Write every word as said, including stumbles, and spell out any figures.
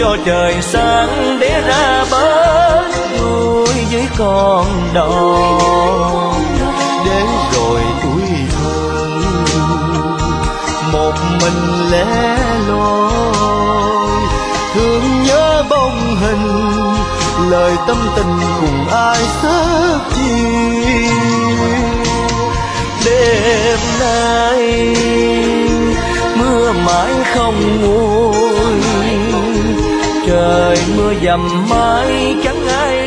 cho trời sáng để ra bến vui với con đò. Để rồi tuổi thơ một mình lẻ loi, thương nhớ bóng hình lời tâm tình cùng ai sớt chiều. Đêm nay mưa mãi không nguôi, trời mưa dầm mãi chẳng ai